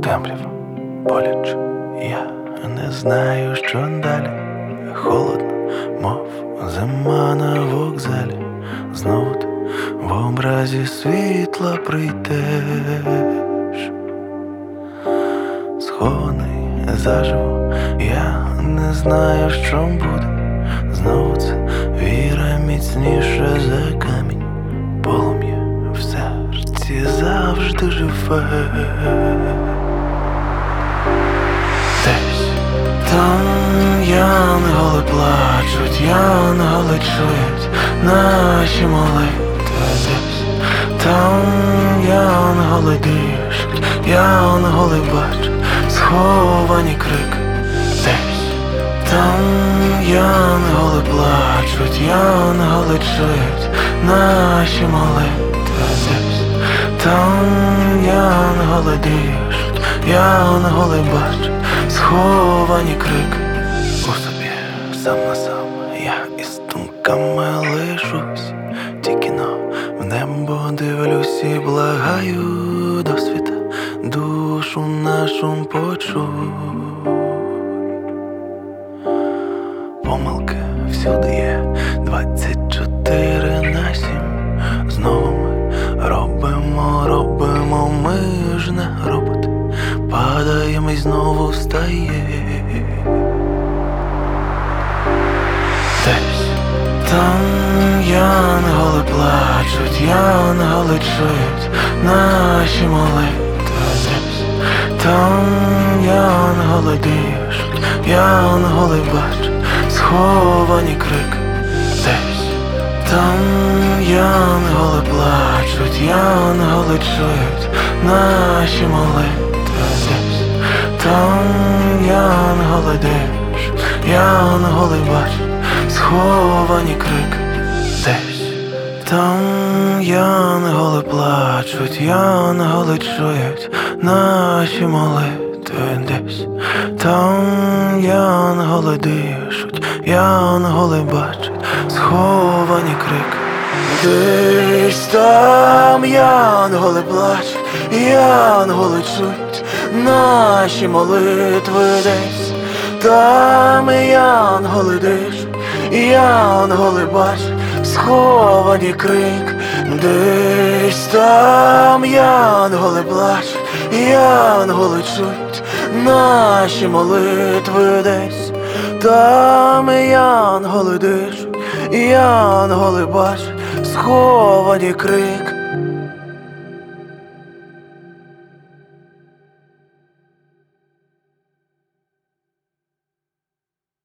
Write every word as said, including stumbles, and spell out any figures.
темрява боляче, я не знаю, що далі. Холодно, мов зима на вокзалі. Знову ти в образі світла прийдеш. Схований заживо, я не знаю, що буде. Знову це віра міцніша за камінь. Полум'я в серці завжди живе. Десь там янголи плачуть, янголи чують наші молитви. Десь там янголи дишуть, янголи бачать сховані крики. Десь там янголи плачуть, янголи чують наші молитви. Десь там янголи дишуть, янголи бачать сховані крики. У собі сам на сам я із думками лишусь. Тільки но в небо дивлюсь і благаю до світа, душу нашу почуй. Помилки всюди є, двадцять чотири на сім. Знову ми робимо, робимо, ми ж не роботи. Падаємо і знову встає. Десь там янголи плачуть, янголи чують наші молитви. Десь там янголи дишуть, янголи бачать сховані крики. Десь там янголи плачуть, янголи чують наші молитви. Десь там янголи дишуть, янголи бачать сховані крики. Десь там янголи плачуть, янголи чують наші молитви. Десь там янголи дишуть, янголи бачать сховані крики. Десь там янголи плачуть, янголи чують наші молитви. Десь там янголи дишуть, янголи бачать сховані крик. Десь там янголи плачуть, янголи чують наші молитви. Десь там янголи дишуть, янголи бачать сховані крик.